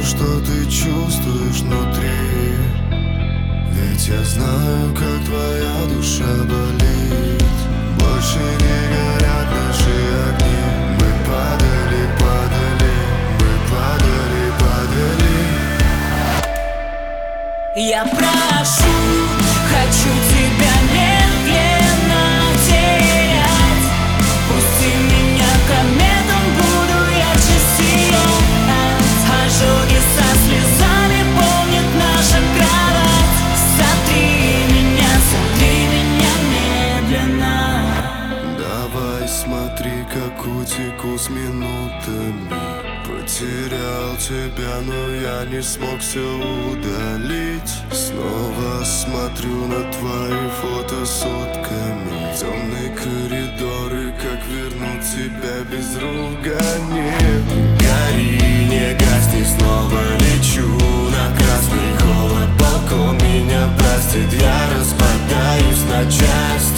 что ты чувствуешь внутри. Ведь я знаю, как твоя душа болит. Больше не горят наши огни. Мы падали, падали, мы падали, падали. Я прошу, хочу тебя медленно терять. Пусти меня кометом, буду ярче сиять. Ожоги со слезами полнят наша кровать. Сотри меня медленно. Давай смотри, как утеку с минутами. Потерял тебя, но я не смог все удалить. Снова смотрю на твои фото сутками. Темные коридоры, как вернуть тебя без ругани. Гори, не гасни, снова лечу на красный холод. Балкон меня простит, я распадаюсь на части.